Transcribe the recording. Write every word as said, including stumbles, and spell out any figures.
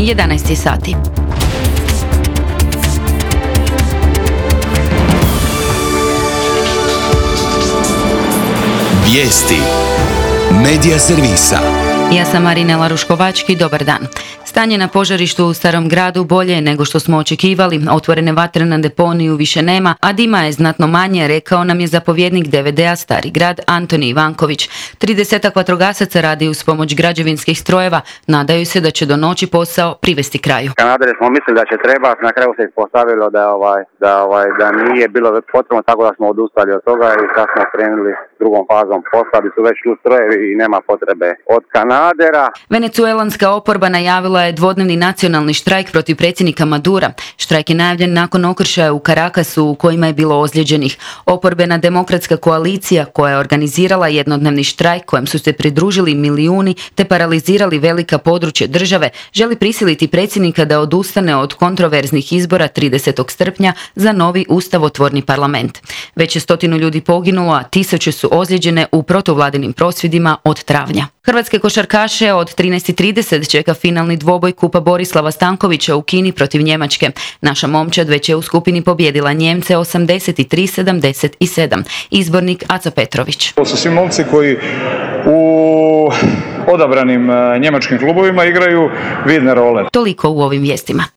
jedanaest sati. Vijesti Medija servisa. Ja sam Marinela Ruškovački, dobar dan. Stanje na požarištu u Starom gradu bolje je nego što smo očekivali, otvorene vatre na deponiju više nema, a dima je znatno manje, rekao nam je zapovjednik D V D-a Stari grad Antoni Ivanković. Tridesetak vatrogasaca radi uz pomoć građevinskih strojeva, nadaju se da će do noći posao privesti kraju. Kanadere smo mislili da će treba, na kraju se ispostavilo da, ovaj, da, ovaj, da nije bilo potrebno, tako da smo odustali od toga i sad smo krenuli s drugom fazom. Poslali su već tu strojevi i nema potrebe od Kanadera. Venecuelanska oporba najavila je dvodnevni nacionalni štrajk protiv predsjednika Madura. Štrajk je najavljen nakon okršaja u Caracasu u kojima je bilo ozlijeđenih. Oporbena demokratska koalicija koja je organizirala jednodnevni štrajk kojem su se pridružili milijuni te paralizirali velika područja države, želi prisiliti predsjednika da odustane od kontroverznih izbora tridesetog srpnja za novi ustavotvorni parlament. Već je stotinu ljudi poginulo, a tisuće su ozlijeđene u protuvladinim prosvjedima od travnja. Hrvatske košarkaše od trinaest i trideset čeka finalni dvoboj Kupa Borislava Stankovića u Kini protiv Njemačke. Naša momčad već je u skupini pobijedila Njemce osamdeset tri sedamdeset sedam. Izbornik Aco Petrović. To su svi momci koji u odabranim njemačkim klubovima igraju vidne role. Toliko u ovim vijestima.